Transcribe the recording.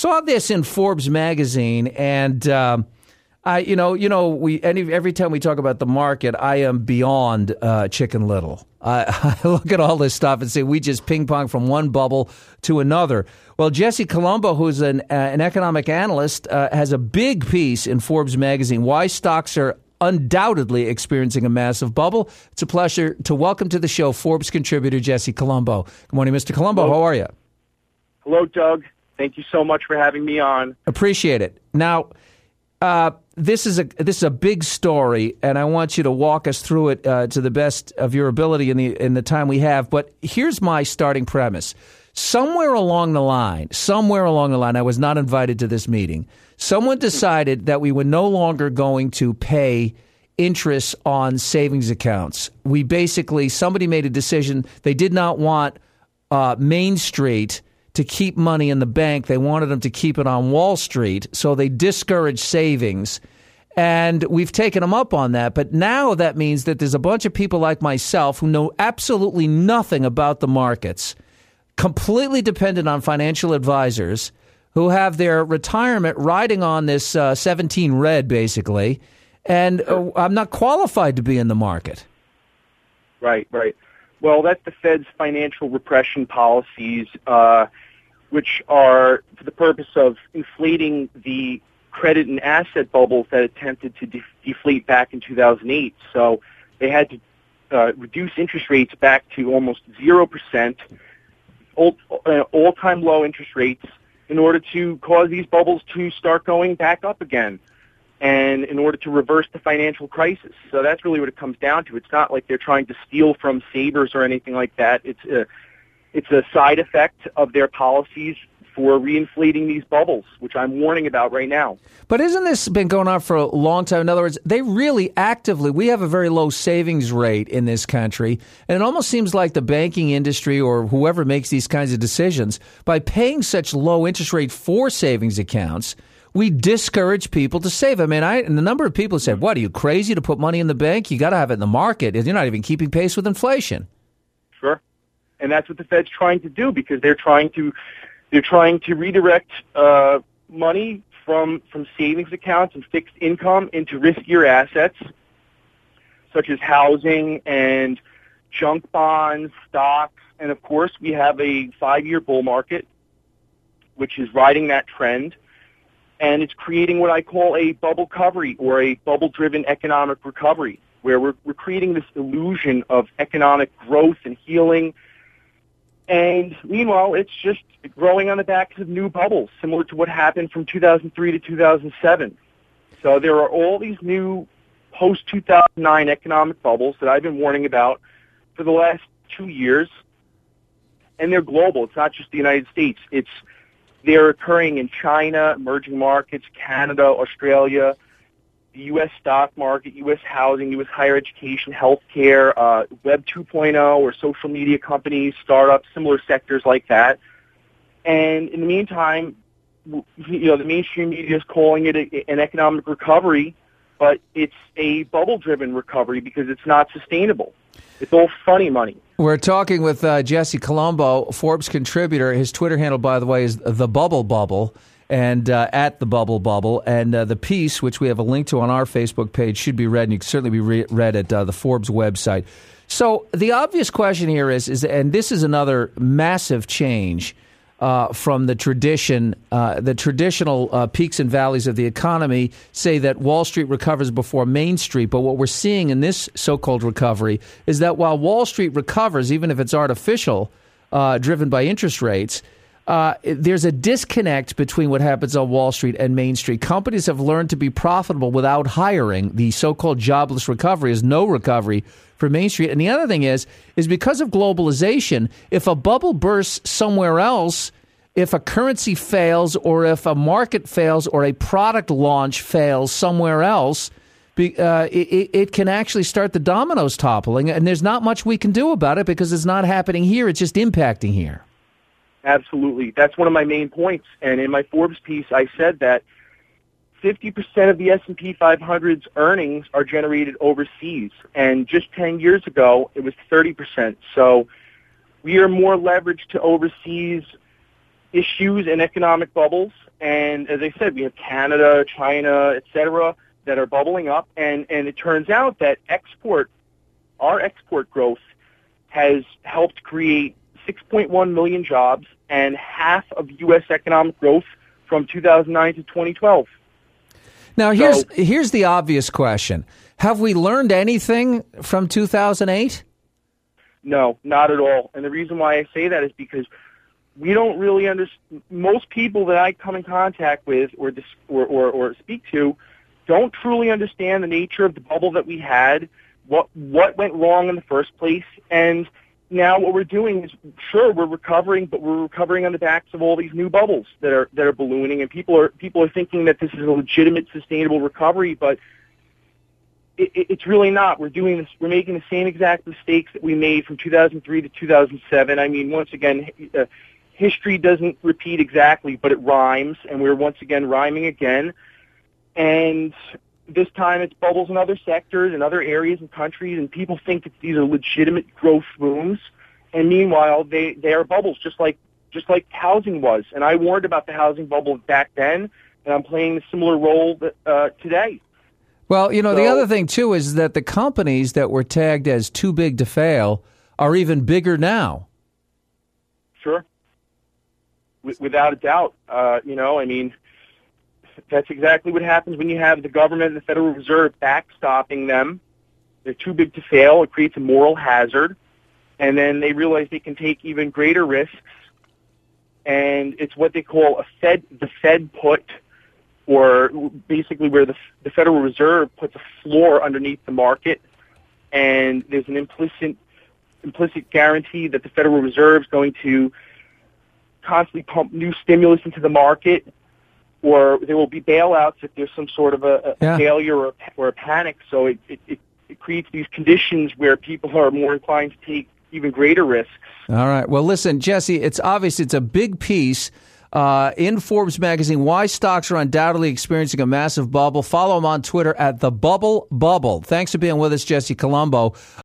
saw this in Forbes magazine, and every time we talk about the market, I am beyond Chicken Little. I look at all this stuff and say we just ping pong from one bubble to another. Well, Jesse Colombo, who's an economic analyst, has a big piece in Forbes magazine, Why Stocks Are Undoubtedly Experiencing a Massive Bubble. It's a pleasure to welcome to the show Forbes contributor Jesse Colombo. Good morning, Mr. Colombo. Hello. How are you? Hello, Doug. Thank you so much for having me on. Appreciate it. Now, this is a big story, and I want you to walk us through it to the best of your ability in the time we have. But here's my starting premise. Somewhere along the line, I was not invited to this meeting, someone decided that we were no longer going to pay interest on savings accounts. Somebody made a decision. They did not want Main Street to keep money in the bank. They wanted them to keep it on Wall Street, so they discouraged savings. And we've taken them up on that. But now that means that there's a bunch of people like myself who know absolutely nothing about the markets, completely dependent on financial advisors, who have their retirement riding on this 17 red, basically. And I'm not qualified to be in the market. Right. Well, that's the Fed's financial repression policies, which are for the purpose of inflating the credit and asset bubbles that attempted to deflate back in 2008. So they had to reduce interest rates back to almost 0%, all-time low interest rates, in order to cause these bubbles to start going back up again, and in order to reverse the financial crisis. So that's really what it comes down to. It's not like they're trying to steal from savers or anything like that. It's a side effect of their policies for reinflating these bubbles, which I'm warning about right now. But isn't this been going on for a long time? In other words, they really actively, we have a very low savings rate in this country, and it almost seems like the banking industry or whoever makes these kinds of decisions, by paying such low interest rate for savings accounts, we discourage people to save. I mean, and the number of people said, what, are you crazy to put money in the bank? You got to have it in the market. You're not even keeping pace with inflation. Sure. And that's what the Fed's trying to do, because they're trying to redirect money from savings accounts and fixed income into riskier assets, such as housing and junk bonds, stocks, and of course we have a 5-year bull market, which is riding that trend, and it's creating what I call a bubble recovery, or a bubble-driven economic recovery, where we're creating this illusion of economic growth and healing. And meanwhile, it's just growing on the backs of new bubbles, similar to what happened from 2003 to 2007. So there are all these new post-2009 economic bubbles that I've been warning about for the last 2 years, and they're global. It's not just the United States. They're occurring in China, emerging markets, Canada, Australia, the U.S. stock market, U.S. housing, U.S. higher education, healthcare, Web 2.0 or social media companies, startups, similar sectors like that. And in the meantime, the mainstream media is calling it an economic recovery, but it's a bubble-driven recovery because it's not sustainable. It's all funny money. We're talking with Jesse Colombo, Forbes contributor. His Twitter handle, by the way, is The Bubble Bubble, and at The Bubble Bubble. And the piece, which we have a link to on our Facebook page, should be read, and you can certainly be read at the Forbes website. So the obvious question here is, and this is another massive change from the traditional peaks and valleys of the economy, say that Wall Street recovers before Main Street. But what we're seeing in this so-called recovery is that while Wall Street recovers, even if it's artificial, driven by interest rates, there's a disconnect between what happens on Wall Street and Main Street. Companies have learned to be profitable without hiring. The so-called jobless recovery is no recovery for Main Street. And the other thing is because of globalization, if a bubble bursts somewhere else, if a currency fails or if a market fails or a product launch fails somewhere else, it can actually start the dominoes toppling. And there's not much we can do about it because it's not happening here. It's just impacting here. Absolutely. That's one of my main points. And in my Forbes piece, I said that 50% of the S&P 500's earnings are generated overseas. And just 10 years ago, it was 30%. So we are more leveraged to overseas issues and economic bubbles. And as I said, we have Canada, China, et cetera, that are bubbling up. And it turns out that our export growth has helped create 6.1 million jobs and half of U.S. economic growth from 2009 to 2012. Now, here's the obvious question. Have we learned anything from 2008? No, not at all. And the reason why I say that is because we don't really understand. Most people that I come in contact with or speak to don't truly understand the nature of the bubble that we had, what went wrong in the first place, and now what we're doing is, sure, we're recovering, but we're recovering on the backs of all these new bubbles that are ballooning, and people are thinking that this is a legitimate, sustainable recovery, but it's really not. We're making the same exact mistakes that we made from 2003 to 2007. I mean, once again, history doesn't repeat exactly, but it rhymes, and we're once again rhyming again. And this time it's bubbles in other sectors and other areas and countries, and people think that these are legitimate growth booms. And meanwhile, they are bubbles, just like housing was. And I warned about the housing bubble back then, and I'm playing a similar role today. Well, the other thing, too, is that the companies that were tagged as too big to fail are even bigger now. Sure. Without a doubt. I mean, that's exactly what happens when you have the government and the Federal Reserve backstopping them. They're too big to fail. It creates a moral hazard. And then they realize they can take even greater risks. And it's what they call the Fed put, or basically where the Federal Reserve puts a floor underneath the market, and there's an implicit guarantee that the Federal Reserve is going to constantly pump new stimulus into the market, or there will be bailouts if there's some sort of a failure or a panic. So it creates these conditions where people are more inclined to take even greater risks. All right. Well, listen, Jesse, it's obvious it's a big piece in Forbes magazine, why stocks are undoubtedly experiencing a massive bubble. Follow him on Twitter at @TheBubbleBubble. Thanks for being with us, Jesse Colombo.